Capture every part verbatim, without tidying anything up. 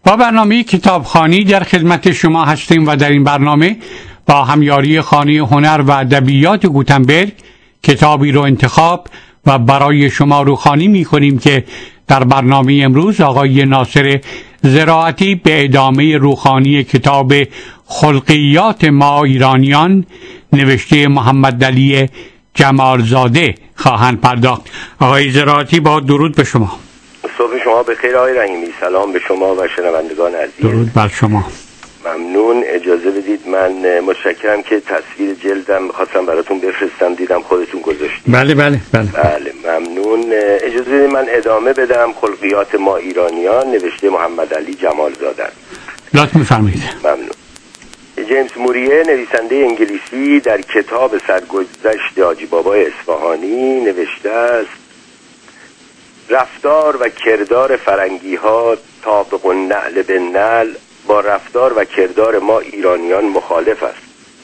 با برنامه کتابخوانی در خدمت شما هستیم و در این برنامه با همیاری خانه هنر و ادبیات گوتنبرگ کتابی رو انتخاب و برای شما روخوانی می کنیم که در برنامه امروز آقای ناصر زراعتی به ادامه روخوانی کتاب خلقیات ما ایرانیان نوشته محمد علی جمالزاده خواهند پرداخت. آقای زراعتی با درود به شما. صبح شما بخیر آقای رحیمی. سلام به شما و شنوندگان عزیز. درود بر شما. ممنون. اجازه بدید من متشکرم که تصویر جلدم خواستم براتون بفرستم، دیدم خودتون گذاشتید. بله بله بله بله ممنون. اجازه بدید من ادامه بدم. خلقیات ما ایرانیان نوشته محمد علی جمالزاده. لطف می‌فرمایید. ممنون. جیمز موریه نویسنده انگلیسی در کتاب سرگذشت حاجی بابای اصفهانی نوشته است: رفتار و کردار فرنگی ها طابق النعل بالنعل با رفتار و کردار ما ایرانیان مخالف است.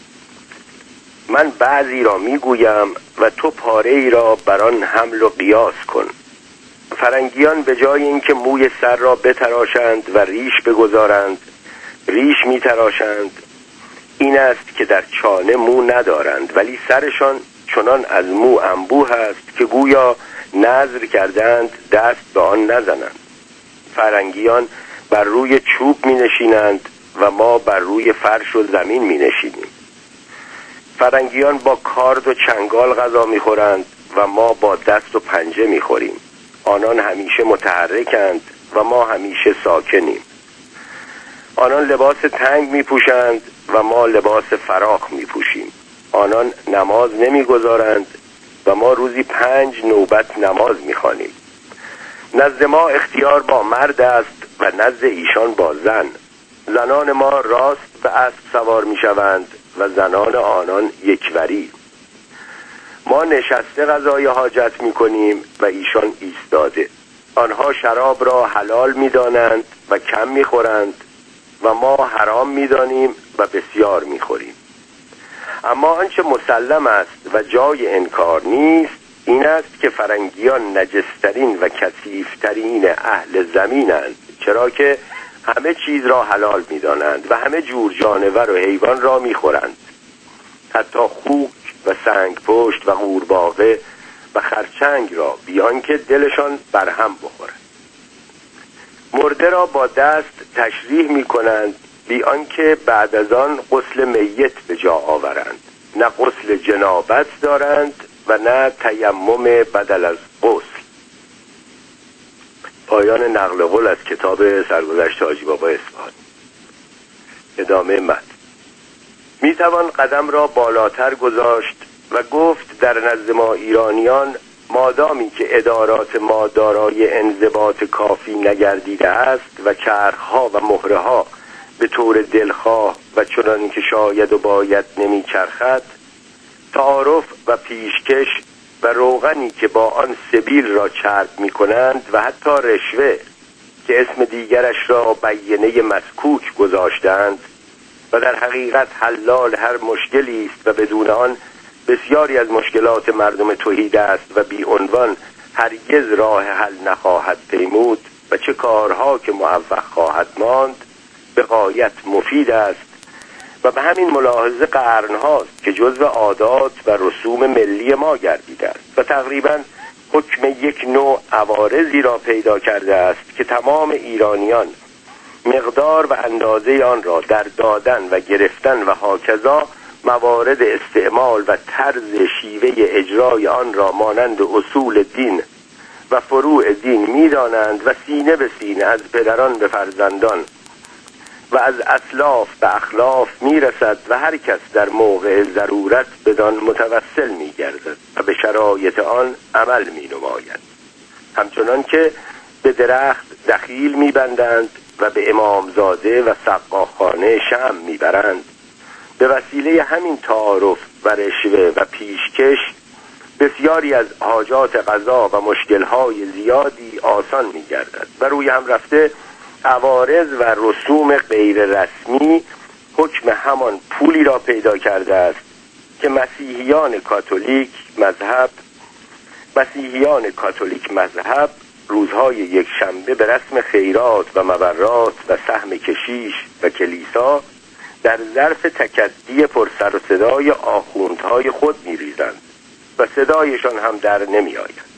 من بعضی را میگویم و تو پاره ای را بر آن حمل و قیاس کن. فرنگیان به جای اینکه موی سر را بتراشند و ریش بگذارند ریش میتراشند. این است که در چانه مو ندارند ولی سرشان چنان از مو انبوه است که گویا نذر کردند دست به آن نزنند. فرنگیان بر روی چوب می نشینند و ما بر روی فرش و زمین می نشینیم. فرنگیان با کارد و چنگال غذا می خورند و ما با دست و پنجه می خوریم. آنان همیشه متحرکند و ما همیشه ساکنیم. آنان لباس تنگ می پوشند و ما لباس فراخ می پوشیم. آنان نماز نمی گذارند و ما روزی پنج نوبت نماز می خوانیم. نزد ما اختیار با مرد است و نزد ایشان با زن. زنان ما راست به اسب سوار می شوند و زنان آنان یکوری. ما نشسته قضای حاجت می کنیم و ایشان ایستاده. آنها شراب را حلال می دانند و کم می خورند و ما حرام می دانیم و بسیار می خوریم. اما آنچه مسلم است و جای انکار نیست این است که فرنگیان نجسترین و کثیفترین اهل زمینند، چرا که همه چیز را حلال می دانند و همه جور جانور و حیوان را می خورند، حتی خوک و سنگ پشت و قورباغه و خرچنگ را بیان که دلشان برهم بخورد. مرده را با دست تشریح می کنند بیان که بعد از آن غسل میت به جا آورند. نه غسل جنابت دارند و نه تیمم بدل از غسل. پایان نقل قول از کتاب سرگذشت حاجی بابای اصفهانی. ادامه متن. می توان قدم را بالاتر گذاشت و گفت در نزد ما ایرانیان مادامی که ادارات ما دارای انضباط کافی نگردیده است و چرخها و مهرها به طور دلخواه و چنان که شاید و باید نمی چرخد، تعارف و پیشکش و روغنی که با آن سبیل را چرب می کنند و حتی رشوه که اسم دیگرش را بیینه مسکوک گذاشتند و در حقیقت حلال هر مشکلی است و بدون آن بسیاری از مشکلات مردم تهیده است و بی عنوان هرگز راه حل نخواهد پیمود و چه کارها که موفق خواهد ماند به غایت مفید است و به همین ملاحظه قرن هاست که جزو عادات و رسوم ملی ما گردیده است و تقریبا حکم یک نوع عوارضی را پیدا کرده است که تمام ایرانیان مقدار و اندازه آن را در دادن و گرفتن و هاکذا موارد استعمال و طرز شیوه اجرای آن را مانند اصول دین و فروع دین می‌دانند و سینه به سینه از پدران به فرزندان و از اسلاف به اخلاف میرسد و هر کس در موقع ضرورت بدان متوسل میگردد و به شرایط آن عمل مینماید. همچنان که به درخت دخیل میبندند و به امامزاده و سقاخانه شمع میبرند، به وسیله همین تعارف و رشوه و پیشکش بسیاری از حاجات قضا و مشکلهای زیادی آسان میگردد و روی هم رفته عوارض و رسوم غیر رسمی حکم همان پولی را پیدا کرده است که مسیحیان کاتولیک مذهب مسیحیان کاتولیک مذهب روزهای یک شنبه به رسم خیرات و مبرات و سهم کشیش و کلیسا در ظرف تکدی پرسر و صدای آخوندهای خود می‌ریزند و صدایشان هم در نمی‌آید.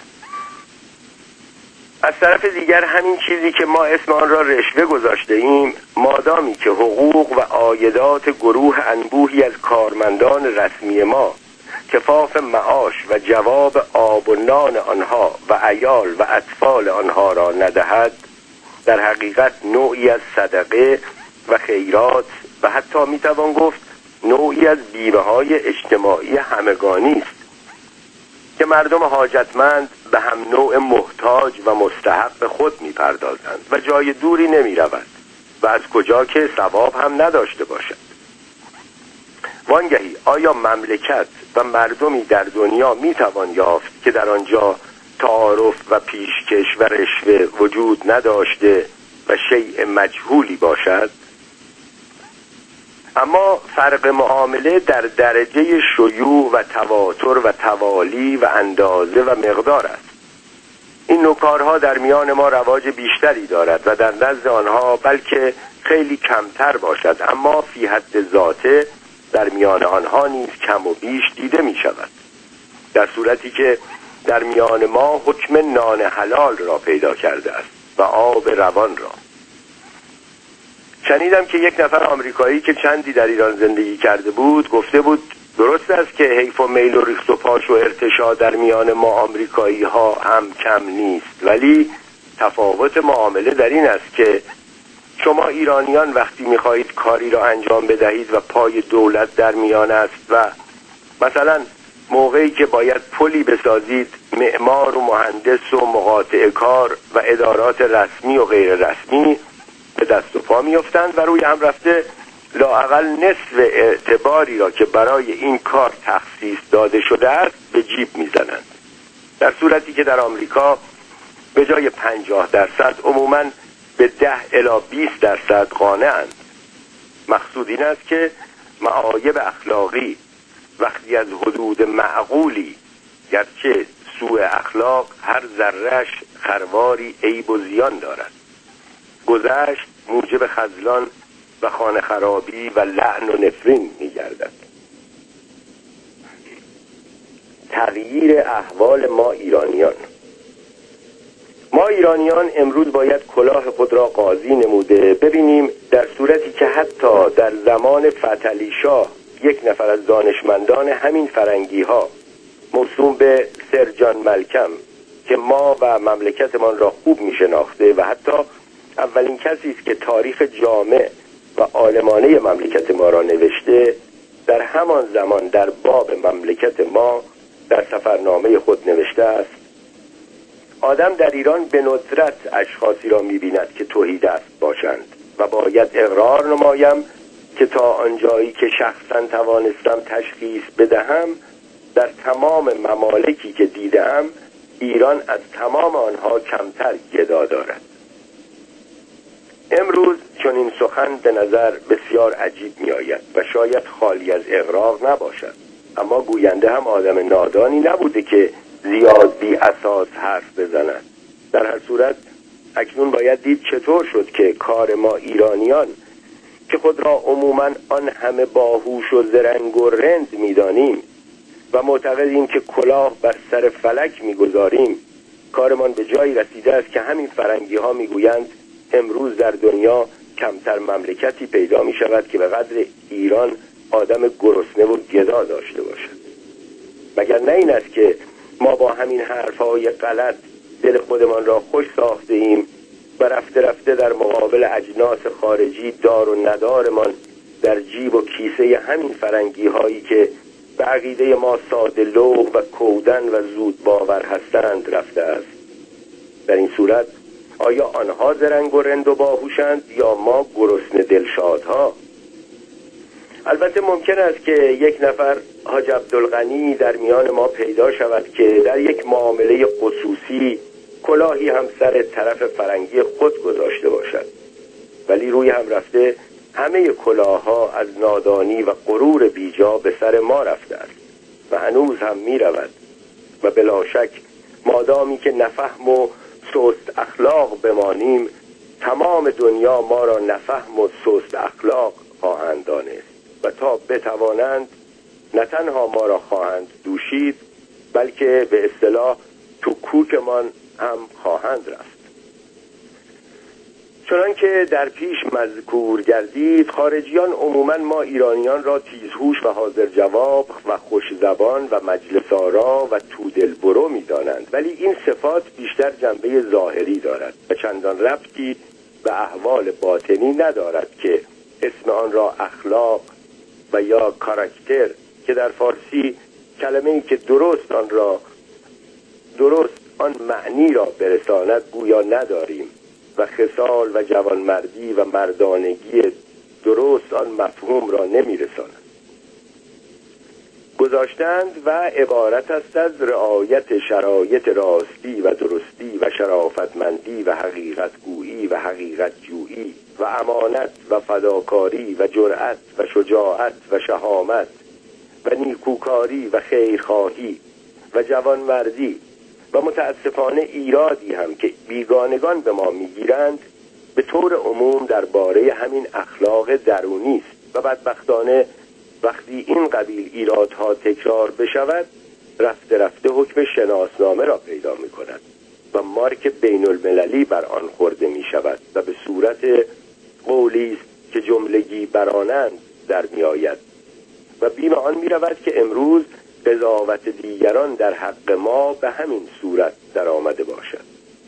از طرف دیگر همین چیزی که ما اسم آن را رشوه گذاشته ایم، مادامی که حقوق و عایدات گروه انبوهی از کارمندان رسمی ما کفاف معاش و جواب آب و نان آنها و عیال و اطفال آنها را ندهد، در حقیقت نوعی از صدقه و خیرات و حتی میتوان گفت نوعی از بیمه‌های اجتماعی همگانی است که مردم حاجتمند به هم نوع محتاج و مستحق خود میپردازند و جای دوری نمیرود و از کجا که ثواب هم نداشته باشد. وانگهی آیا مملکت و مردمی در دنیا میتوان یافت که در آنجا تعارف و پیشکش و رشوه وجود نداشته و شیء مجهولی باشد؟ اما فرق معامله در درجه شیوع و تواتر و توالی و اندازه و مقدار است. این نوع کارها در میان ما رواج بیشتری دارد و در نزد آنها بلکه خیلی کمتر باشد، اما فی حد ذاته در میان آنها نیز کم و بیش دیده می شود، در صورتی که در میان ما حکم نان حلال را پیدا کرده است و آب روان را. شنیدم که یک نفر آمریکایی که چندی در ایران زندگی کرده بود گفته بود درست است که حیف و میل و ریخت و پاش و ارتشاء در میان ما آمریکایی ها هم کم نیست، ولی تفاوت معامله در این است که شما ایرانیان وقتی میخواهید کاری را انجام بدهید و پای دولت در میان است و مثلا موقعی که باید پلی بسازید معمار و مهندس و مقاطع کار و ادارات رسمی و غیر رسمی به دست و پا میافتند و روی هم رفته لااقل نصف اعتباری را که برای این کار تخصیص داده شده است به جیب میزنند، در صورتی که در آمریکا به جای پنجاه درصد عموماً به ده الی بیست درصد قانعند. مقصود این است که معایب اخلاقی وقتی از حدود معقولی گرچه سوء اخلاق هر ذره‌اش خرواری عیب و زیان دارد، گذشت موجب خذلان و خانه خرابی و لعن و نفرین می‌گردد. تغییر احوال ما ایرانیان ما ایرانیان امروز باید کلاه خود را قاضی نموده ببینیم، در صورتی که حتی در زمان فتحعلی شاه یک نفر از دانشمندان همین فرنگی ها موسوم به سر جان ملکم که ما و مملکتمان را خوب می شناخته و حتی اولین کسی است که تاریخ جامع و عالمانه مملکت ما را نوشته، در همان زمان در باب مملکت ما در سفرنامه خود نوشته است: آدم در ایران به ندرت اشخاصی را می‌بیند که تهیدست باشند و باید اقرار نمایم که تا آنجایی که شخصا توانستم تشخیص بدهم در تمام ممالکی که دیدم ایران از تمام آنها کمتر گدا دارد. امروز چون این سخن به نظر بسیار عجیب می آید و شاید خالی از اغراق نباشد، اما گوینده هم آدم نادانی نبوده که زیاد بی اساس حرف بزند. در هر صورت اکنون باید دید چطور شد که کار ما ایرانیان که خود را عموماً آن همه باهوش و زرنگ و رند می‌دانیم و معتقدیم که کلاه بر سر فلک می‌گذاریم، کارمان به جایی رسیده است که همین فرنگی ها می‌گویند امروز در دنیا کمتر مملکتی پیدا می‌شود که به قدر ایران آدم گرسنه و گدا داشته باشد. مگر نه این است که ما با همین حرف‌های غلط دل خودمان را خوش ساخته ایم و رفته رفته در مقابل اجناس خارجی دار و ندارمان در جیب و کیسه همین فرنگی هایی که به عقیده ما ساده لوح و کودن و زود باور هستند رفته است. در این صورت آیا آنها زرنگ و رند و باهوشند یا ما گرسنه دلشادها؟ البته ممکن است که یک نفر حاج عبدالغنی در میان ما پیدا شود که در یک معامله خصوصی کلاهی هم سر طرف فرنگی خود گذاشته باشد، ولی روی هم رفته همه کلاه‌ها از نادانی و غرور بیجا به سر ما رفته است و هنوز هم می رود و بلا شک مادامی که نفهم و سست اخلاق بمانیم، تمام دنیا ما را نفهم و سست اخلاق خواهند دانست و تا بتوانند نه تنها ما را خواهند دوشید، بلکه به اصطلاح تو کوکمان هم خواهند رفت. چنان که در پیش مذکور گردید، خارجیان عموما ما ایرانیان را تیزهوش و حاضر جواب و خوش زبان و مجلس آرا و تودل برو می دانند، ولی این صفات بیشتر جنبه ظاهری دارد و چندان ربطی به احوال باطنی ندارد که اسم آن را اخلاق و یا کاراکتر که در فارسی کلمه‌ای که درست آن را درست آن معنی را برساند گویا نداریم و خصال و جوانمردی و مردانگی درست آن مفهوم را نمی‌رساند. گذاشتند و عبارت است از رعایت شرایط راستی و درستی و شرافتمندی و حقیقت گویی و حقیقت جویی و امانت و فداکاری و جرأت و شجاعت و شهامت و نیکوکاری و خیرخواهی و جوانمردی و متاسفانه ایرادی هم که بیگانگان به ما میگیرند به طور عموم درباره همین اخلاق درونی است و بدبختانه وقتی این قبیل ایرادها تکرار بشود رفته رفته حکم شناسنامه را پیدا می کند و مارک بین المللی بر آن خورده می شود و به صورت قولی است که جملگی برانند در می آید و بیم آن می رود که امروز قضاوت دیگران در حق ما به همین صورت در آمده باشد.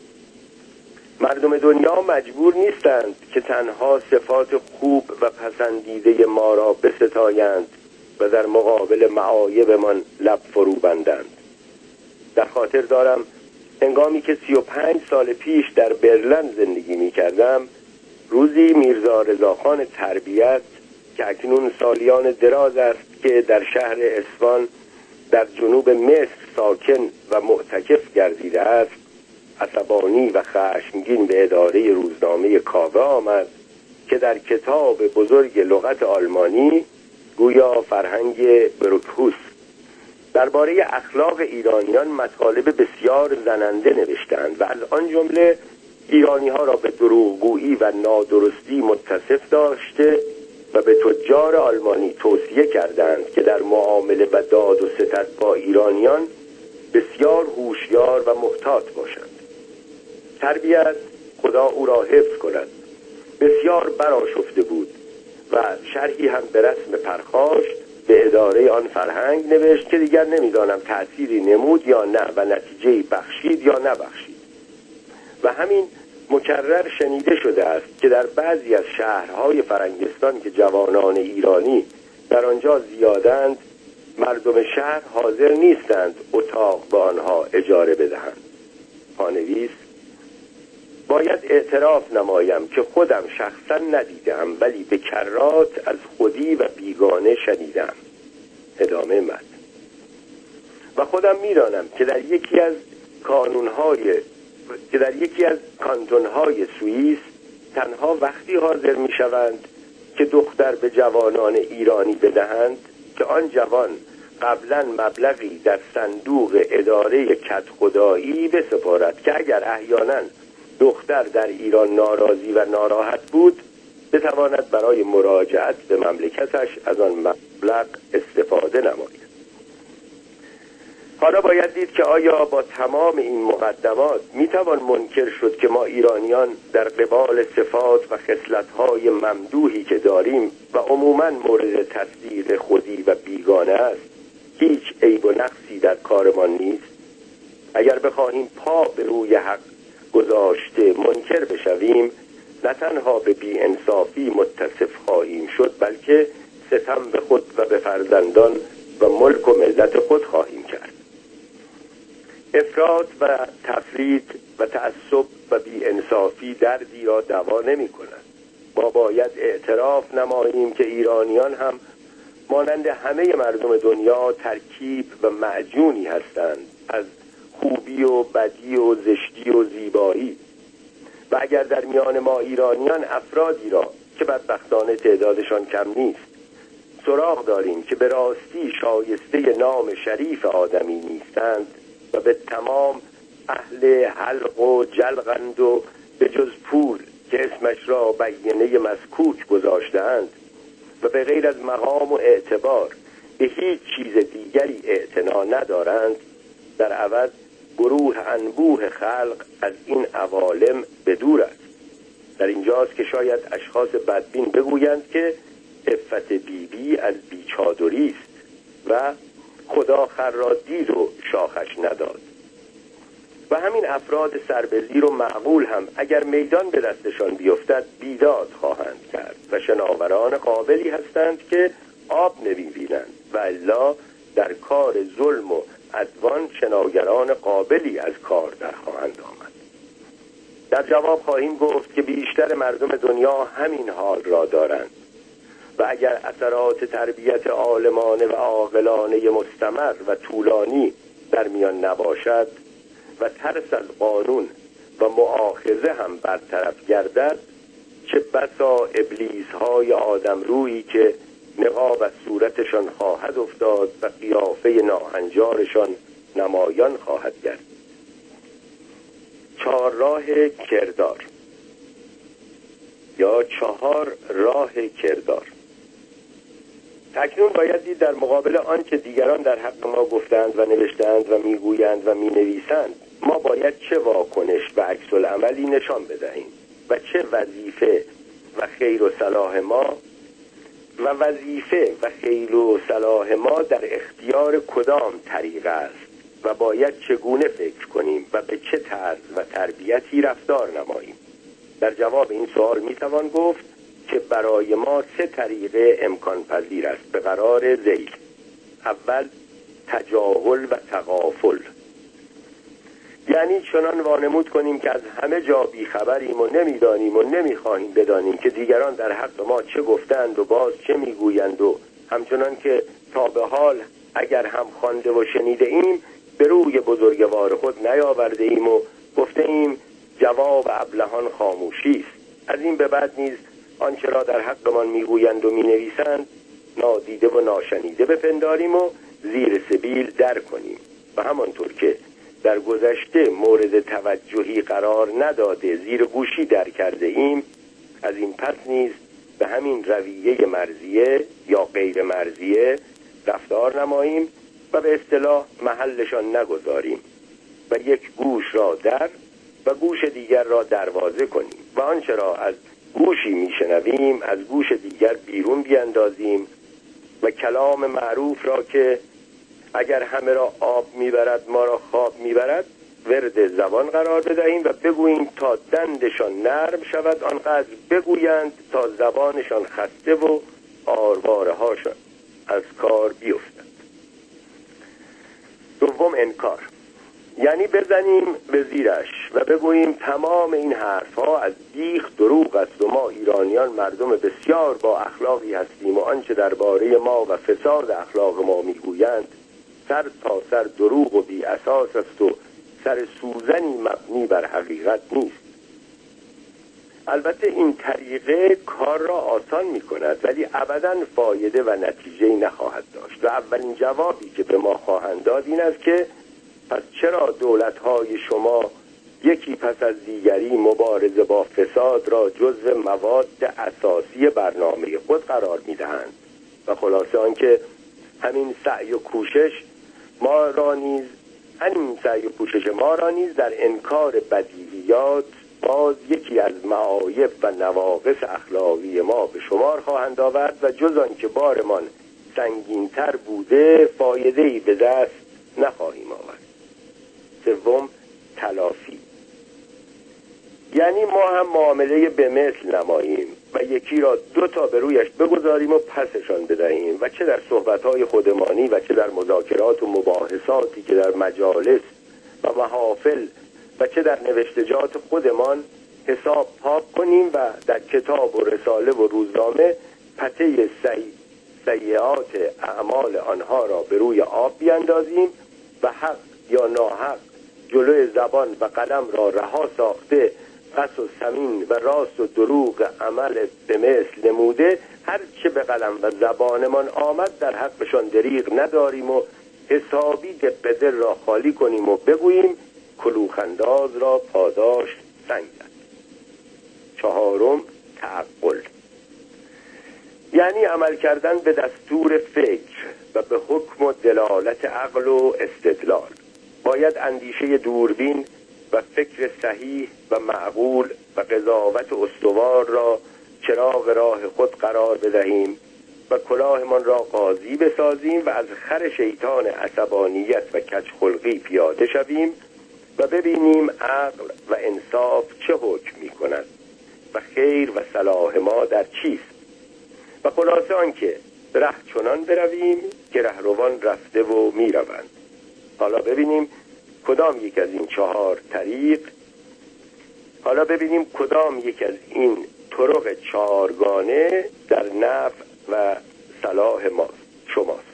مردم دنیا مجبور نیستند که تنها صفات خوب و پسندیده ما را بستایند و در مقابل معایبمان لب فرو بندند. در خاطر دارم هنگامی که سی و پنج سال پیش در برلن زندگی می کردم، روزی میرزا رضاخان تربیت که اکنون سالیان دراز است که در شهر اصفهان در جنوب مصر ساکن و معتکف گردیده است، عصبانی و خشمگین به اداره روزنامه کاوه آمد که در کتاب بزرگ لغت آلمانی گویا فرهنگ بروکهوس درباره اخلاق ایرانیان مطالب بسیار زننده نوشتند و از آن جمله ایرانی ها را به دروغگویی و نادرستی متصف داشته و به تجار آلمانی توصیه کردند که در معامله و داد و ستد با ایرانیان بسیار هوشیار و محتاط باشند. تربیت خدا او را حفظ کند بسیار برآشفته بود و شرحی هم به رسم پرخاشت به اداره آن فرهنگ نوشت که دیگر نمیدانم تأثیری نمود یا نه و نتیجه‌ای بخشید یا نبخشید و همین مکرر شنیده شده است که در بعضی از شهرهای فرنگستان که جوانان ایرانی در آنجا زیادند مردم شهر حاضر نیستند اتاق به آنها اجاره بدهند. پانویس: باید اعتراف نمایم که خودم شخصا ندیدم ولی به کرات از خودی و بیگانه شنیدم. ادامه متن: و خودم میدانم که در یکی از کانونهای که در یکی از کانتونهای سوئیس تنها وقتی حاضر میشوند که دختر به جوانان ایرانی بدهند که آن جوان قبلا مبلغی در صندوق اداره کدخدایی بسپارد که اگر احیانا دختر در ایران ناراضی و ناراحت بود بتواند برای مراجعت به مملکتش از آن مبلغ استفاده نماید. حالا باید دید که آیا با تمام این مقدمات میتوان منکر شد که ما ایرانیان در قبال صفات و خصلت‌های ممدوحی که داریم و عموماً مورد تصدیق خودی و بیگانه است هیچ عیب و نقصی در کارمان نیست؟ اگر بخواهیم پا به روی حق گذاشته منکر بشویم نه تنها به بی انصافی متصف خواهیم شد بلکه ستم به خود و به فرزندان و ملک و ملت خود خواهیم کرد. افراط و تفرید و تعصب و بی انصافی دردی را دوا نمی کند. ما باید اعتراف نماییم که ایرانیان هم مانند همه مردم دنیا ترکیب و معجونی هستند از خوبی و بدی و زشتی و زیبایی و اگر در میان ما ایرانیان افرادی را که بدبختانه تعدادشان کم نیست سراغ داریم که به راستی شایسته نام شریف آدمی نیستند و به تمام اهل حلق و جلقند و به جز پول که اسمش را بیینه مسکوک گذاشتند و به غیر از مقام و اعتبار به هیچ چیز دیگری اعتنا ندارند، در عوض گروه انبوه خلق از این عوالم به دور است. در اینجاست که شاید اشخاص بدبین بگویند که عفت بیبی از بیچادری است و خدا خر را دید و شاخش نداد. و همین افراد سربزیر و معقول هم اگر میدان به دستشان بیفتد بیداد خواهند کرد و شناوران قابلی هستند که آب نمی‌بینند و الا در کار ظلم و عدوان شناگران قابلی از کار در خواهند آمد. در جواب خواهیم گفت که بیشتر مردم دنیا همین حال را دارند و اگر اثرات تربیت عالمانه و عاقلانه مستمر و طولانی در میان نباشد و ترس از قانون و مؤاخذه هم برطرف گردد، چه بسا ابلیس های آدم رویی که نقاب از صورتشان خواهد افتاد و قیافه ناهنجارشان نمایان خواهد گردید. چهار راه کردار یا چهار راه کردار. تکنون باید دید در مقابل آنچه دیگران در حق ما گفتند و نوشتند و میگویند و مینویسند، ما باید چه واکنش و عکس العملی نشان بدهیم و چه وظیفه و خیر و صلاح ما و وظیفه و خیر و صلاح ما در اختیار کدام طریقه است و باید چگونه فکر کنیم و به چه طرز و تربیتی رفتار نماییم. در جواب این سوال میتوان گفت که برای ما سه طریقه امکان پذیر است به قرار ذیل. اول، تجاهل و تغافل، یعنی چنان وانمود کنیم که از همه جا بیخبریم و نمیدانیم و نمیخواهیم بدانیم که دیگران در حق ما چه گفتند و باز چه میگویند و همچنان که تا به حال اگر هم خوانده و شنیده ایم به روی بزرگوار خود نیاورده ایم و گفته ایم جواب ابلهان خاموشی است. از این به بعد نیز آنچه را در حقمان میگویند و مینویسند نادیده و ناشنیده بپنداریم و زیر سبیل در کنیم و همانطور که در گذشته مورد توجهی قرار نداده زیر گوشی در کرده ایم، از این پس نیز به همین رویه مرضیه یا غیر مرضیه رفتار نماییم و به اصطلاح محلشان نگذاریم و یک گوش را در و گوش دیگر را دروازه کنیم و آنچه را از گوشی میشنویم از گوش دیگر بیرون بیاندازیم و کلام معروف را که اگر همه را آب میبرد ما را خواب میبرد ورد زبان قرار بدهیم و بگوییم تا دندشان نرم شود، آنقدر بگویند تا زبانشان خسته و آرواره هاشان از کار بیفتد. دوم، انکار، یعنی بزنیم به زیرش و بگوییم تمام این حرفها از بیخ دروغ است و ما ایرانیان مردم بسیار با اخلاقی هستیم و آنچه درباره ما و فساد اخلاق ما میگویند سر تا سر دروغ و بی اساس است و سر سوزنی مبنی بر حقیقت نیست. البته این طریقه کار را آسان می کند ولی ابداً فایده و نتیجه نخواهد داشت و اولین جوابی که به ما خواهند داد این است که پس چرا دولت‌های شما یکی پس از دیگری مبارزه با فساد را جزو مواد اساسی برنامه خود قرار می‌دهند و خلاصه آنکه همین سعی و کوشش ما را نیز همین سعی و کوشش ما را نیز در انکار بدیهیات باز یکی از معایب و نواقص اخلاقی ما به شمار خواهند آورد و جز آنکه بارمان سنگین‌تر بوده فایده‌ای به دست نخواهیم آورد. سوم، تلافی، یعنی ما هم معامله به مثل نماییم و یکی را دو تا به رویش بگذاریم و پسشان بدهیم و چه در صحبت‌های خودمانی و چه در مذاکرات و مباحثاتی که در مجالس و محافل و چه در نوشتجات خودمان حساب پاک کنیم و در کتاب و رساله و روزنامه پته سیئات اعمال آنها را به روی آب بیاندازیم و حق یا ناحق جلوی زبان و قلم را رها ساخته قص و سمین و راست و دروغ عمل به مثل نموده هر چه به قلم و زبانمان آمد در حقشان دریغ نداریم و حسابی دل را خالی کنیم و بگوییم کلوخنداز را پاداش سنگ است. چهارم تعقل، یعنی عمل کردن به دستور فکر و به حکم و دلالت عقل و استدلال. باید اندیشه دوربین و فکر صحیح و معقول و قضاوت استوار را چراغ راه خود قرار بدهیم و کلاهمان را قاضی بسازیم و از خر شیطان عصبانیت و کجخلقی پیاده شویم و ببینیم عقل و انصاف چه حکم می کند و خیر و صلاح ما در چیست و خلاصه آنکه ره چنان برویم که رهروان رفته و می روند. حالا ببینیم کدام یک از این چهار طریق حالا ببینیم کدام یک از این طرق چهارگانه در نفع و صلاح ما شماست.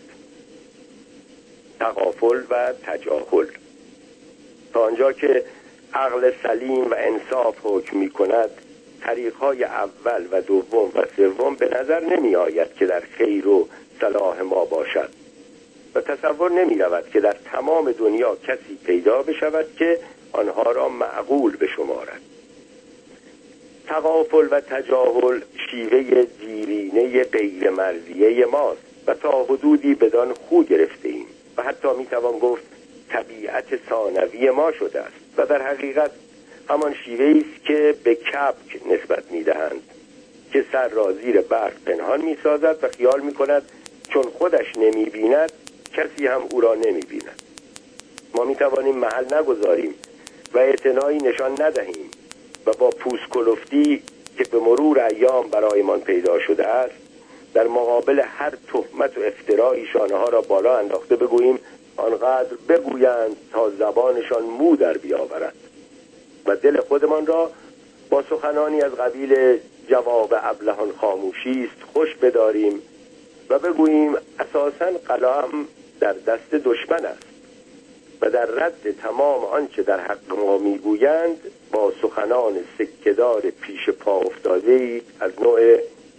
تغافل و تجاهل. تا آنجا که عقل سلیم و انصاف حکم می کند، طریقهای اول و دوم و سوم به نظر نمی آید که در خیر و صلاح ما باشد و تصور نمی رود که در تمام دنیا کسی پیدا بشود که آنها را معقول بشمارد. تغافل و تجاهل شیوه دیرینه غیر مرضیه ماست و تا حدودی بدان خو گرفته ایم و حتی می توان گفت طبیعت ثانوی ما شده است و در حقیقت همان شیوه‌ای است که به کبک نسبت می‌دهند که سر را زیر برف پنهان می‌سازد و خیال می‌کند چون خودش نمی‌بیند کسی هم او را نمی‌بیند. ما می‌توانیم محل نگذاریم و اعتنایی نشان ندهیم و با پوسکلفتی که به مرور ایام برایمان پیدا شده است در مقابل هر تهمت و افترایی شانه‌ها را بالا انداخته بگوییم آنقدر بگویند تا زبانشان مو در بیاورد و دل خودمان را با سخنانی از قبیل جواب ابلهان خاموشی است خوش بداریم و بگوییم اساساً قلم در دست دشمن است و در رد تمام آنچه در حق ما میگویند با سخنان سکه‌دار پیش پا افتاده از نوع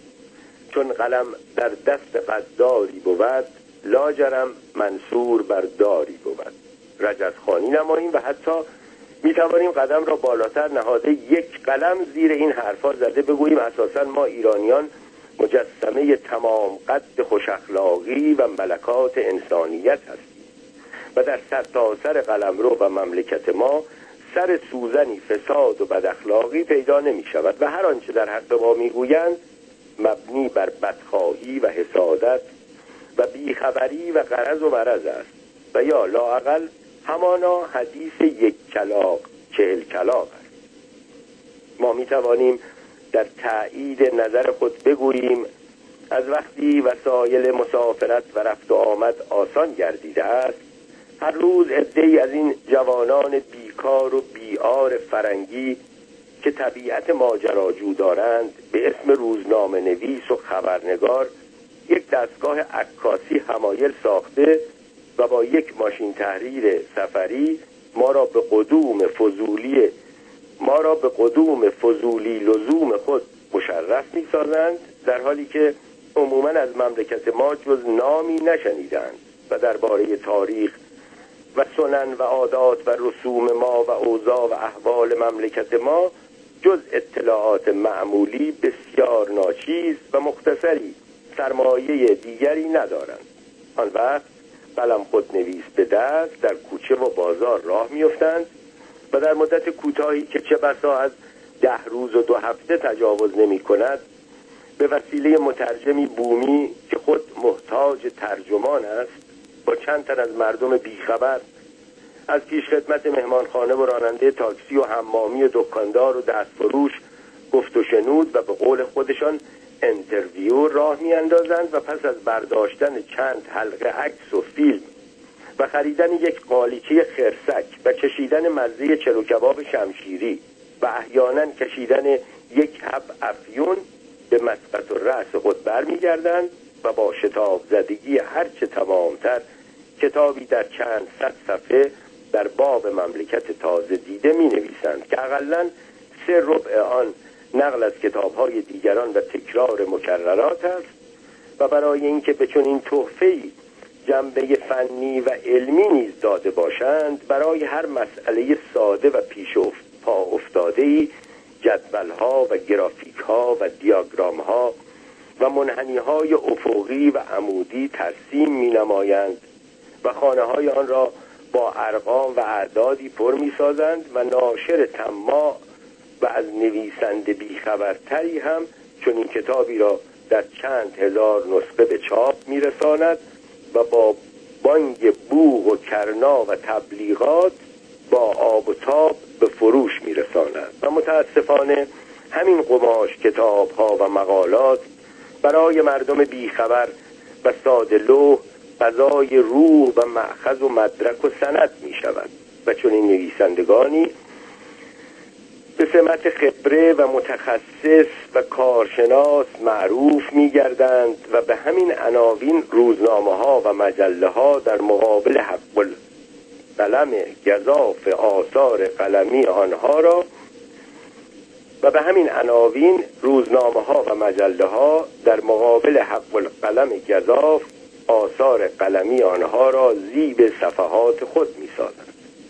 چون قلم در دست قداری بود لاجرم منصور بر داری بود رجزخوانی نماییم و حتی می توانیم قدم را بالاتر نهاده یک قلم زیر این حرفا زده بگوییم اساساً ما ایرانیان مجسمه تمام قد خوش اخلاقی و ملکات انسانیت هستیم و در سرتاسر قلمرو و مملکت ما سر سوزنی فساد و بد اخلاقی پیدا نمی شود و هر آنچه در حق ما می گویند مبنی بر بدخواهی و حسادت و بیخبری و غرض و مرض است و یا لااقل همانا حدیث یک کلاغ چهل کلاغ است. ما می توانیم در تأیید نظر خود بگوییم از وقتی وسایل مسافرت و رفت و آمد آسان گردیده است هر روز عده‌ای از این جوانان بیکار و بیار فرنگی که طبیعت ماجراجو دارند به اسم روزنامه نویس و خبرنگار یک دستگاه عکاسی حمایل ساخته و با یک ماشین تحریر سفری ما را به قدوم فضولی ما را به قدوم فضولی لزوم خود مشرف می‌سازند در حالی که عموماً از مملکت ما جز نامی نشنیدند و درباره تاریخ و سنن و عادات و رسوم ما و اوضاع و احوال مملکت ما جز اطلاعات معمولی بسیار ناچیز و مختصری سرمایه دیگری ندارند. آن وقت قلم خود نویس به دست در کوچه و بازار راه می‌افتند و در مدت کوتاهی که چه بسا از ده روز و دو هفته تجاوز نمی کند به وسیله مترجمی بومی که خود محتاج ترجمان است با چند تن از مردم بیخبر از پیش خدمت مهمانخانه و راننده تاکسی و حمامی و دکاندار و دستفروش گفت و شنود و به قول خودشان انترویو راه می اندازند و پس از برداشتن چند حلقه عکس و فیلم و خریدن یک قالیچه خرسک و کشیدن مزه چلو کباب شمشیری و احیانا کشیدن یک حب افیون به مسقط و رأس خود برمیگردند و با شتاب زدگی هرچه تمامتر کتابی در چند صد صفحه در باب مملکت تازه دیده می نویسند که اقلاً سه ربع آن نقل از کتاب‌های دیگران و تکرار مکررات است و برای اینکه به چنین تحفه‌ای جنبه فنی و علمی نیز داده باشند، برای هر مسئله ساده و پیش پا افتاده‌ای جدول‌ها و گرافیک‌ها و دیاگرام‌ها و منحنی‌های افقی و عمودی ترسیم می‌نمایند و خانه‌های آن را با ارقام و اعدادی پر می‌سازند و ناشر طماع و از نویسنده بیخبرتری هم چون این کتابی را در چند هزار نسخه به چاپ می‌رساند و با بانگ بوق و کرنا و تبلیغات با آب و تاب به فروش می‌رساند. و متاسفانه همین قماش کتاب‌ها و مقالات برای مردم بیخبر و ساده لوح غذای روح و مأخذ و مدرک و سند می‌شود و چون این نویسندگانی به سمت خبره و متخصص و کارشناس معروف می‌گردند و به همین عناوین روزنامه‌ها و مجله‌ها در مقابل حق القلم گزاف آثار قلمی آنها را و به همین عناوین روزنامه‌ها و مجله‌ها در مقابل حق القلم گزاف آثار قلمی آنها را زیب صفحات خود می‌سازند.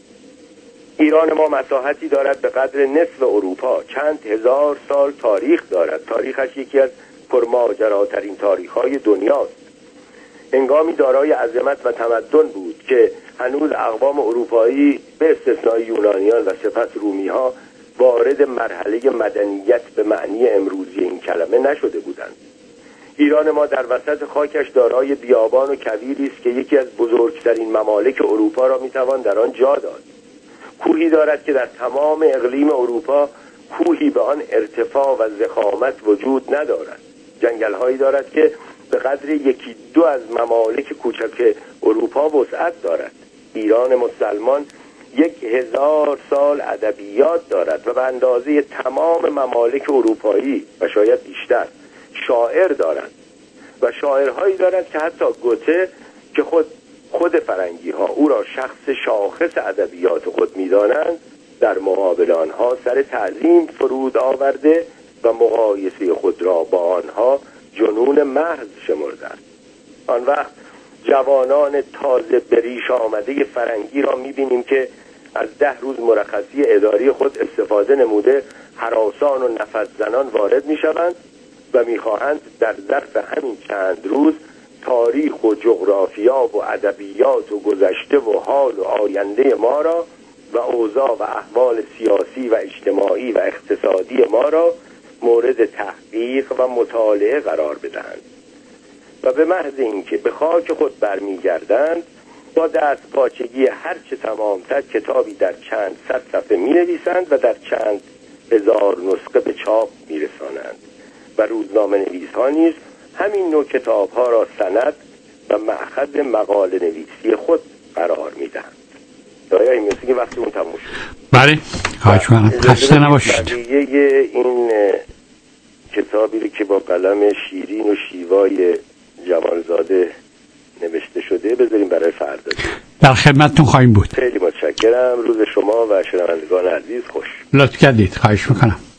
ایران ما مساحتی دارد به قدر نصف اروپا، چند هزار سال تاریخ دارد. تاریخش یکی از پرماجراترین تاریخ‌های دنیاست. هنگامی دارای عظمت و تمدن بود که هنوز اقوام اروپایی به استثنای یونانیان و سپس رومی‌ها وارد مرحله مدنیت به معنی امروزی این کلمه نشده بودند. ایران ما در وسط خاکش دارای بیابان و کویری است که یکی از بزرگترین ممالک اروپا را میتوان در آن جا داد. کوهی دارد که در تمام اقلیم اروپا کوهی به آن ارتفاع و ضخامت وجود ندارد. جنگل‌هایی دارد که به قدر یکی دو از ممالک کوچک اروپا وسعت دارد. ایران مسلمان یک هزار سال ادبیات دارد و به اندازه تمام ممالک اروپایی و شاید بیشتر شاعر دارد و شاعرهایی دارد که حتی گوته که خود خود فرنگی ها او را شخص شاخص ادبیات خود می‌دانند در مقابل آنها سر تعظیم فرود آورده و مقایسه خود را با آنها جنون محض شمرده است. آن وقت جوانان تازه بریش آمده فرنگی را می‌بینیم که از ده روز مرخصی اداری خود استفاده نموده هراسان و نفس زنان وارد می‌شوند و می‌خواهند در ظرف همین چند روز تاریخ و جغرافیا و ادبیات و گذشته و حال و آینده ما را و اوضاع و احوال سیاسی و اجتماعی و اقتصادی ما را مورد تحقیق و مطالعه قرار بدهند و به محض اینکه به خاک خود برمیگردند با دست پاچگی هرچه تمامتر کتابی در چند صد صفحه می‌نویسند و در چند هزار نسخه به چاپ می‌رسانند و روزنامه نویس‌ها نیز همین نوع کتاب‌ها را سند و مأخذ مقاله نویسی خود قرار می‌دهند. دایای مثل که وقتی اون تموم شد. بله، خواهش کنم. خسته نباشید. بقیه این کتابی رو که با قلم شیرین و شیوای جمالزاده نوشته شده بذاریم برای فردا. در خدمتتون خواهیم بود. خیلی متشکرم. روز شما و شنوندگان عزیز خوش. لطف کردید. خواهش می‌کنم.